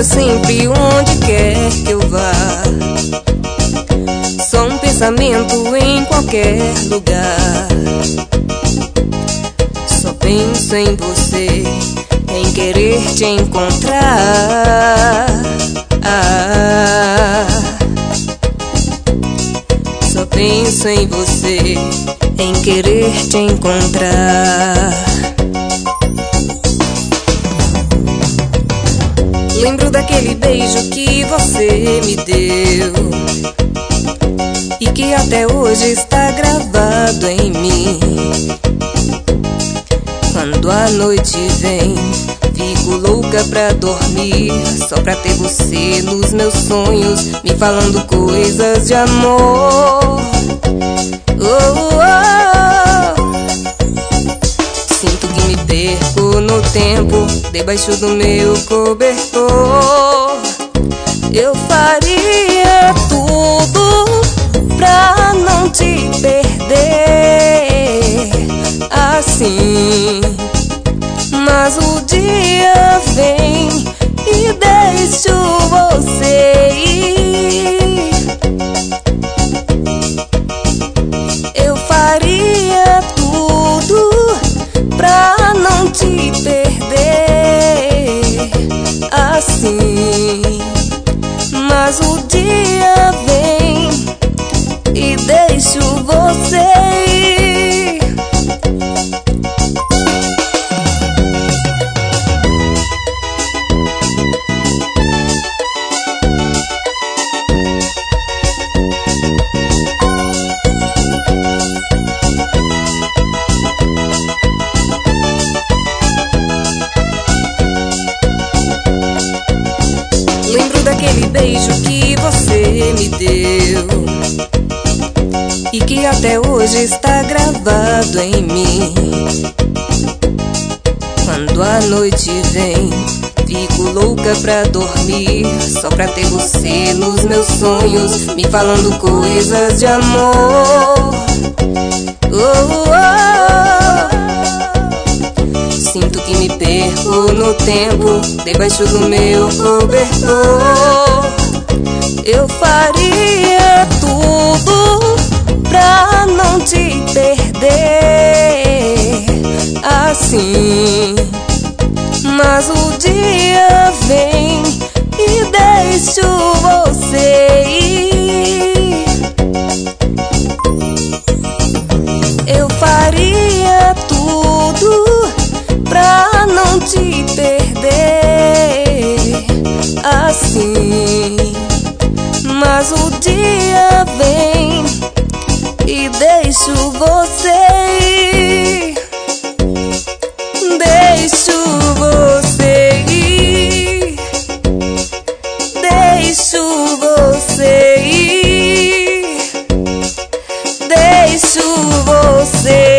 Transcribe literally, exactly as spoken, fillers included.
lembra sempre onde quer que eu vá. Só um pensamento em qualquer lugar. Só penso em você, em querer te encontrar. Ah, só penso em você, em querer te encontrar. Lembro daquele beijo que você me deu e que até hoje está gravado em mim. Quando a noite vem, fico louca pra dormir, só pra ter você nos meus sonhos, me falando coisas de amor. Oh, oh, oh. Sinto que me perco no tempo, debaixo do meu cobertor. Eu faria tudo pra não te perder assim, mas o dia vem e deixo você ir. Eu faria tudo pra não te perder assim, mas o dia vem e deixo você ir. Lembro daquele beijo que você me deu e que até hoje está gravado em mim. Quando a noite vem, fico louca pra dormir, só pra ter você nos meus sonhos, me falando coisas de amor. Oh, oh, oh. Sinto que me perco no tempo, debaixo do meu cobertor. Eu faria tudo pra não te perder assim, mas o dia vem e deixo você ir. Eu faria tudo pra não te perder assim, mas o dia vem e deixo você ir. Deixo você ir. Deixo você ir. Deixo você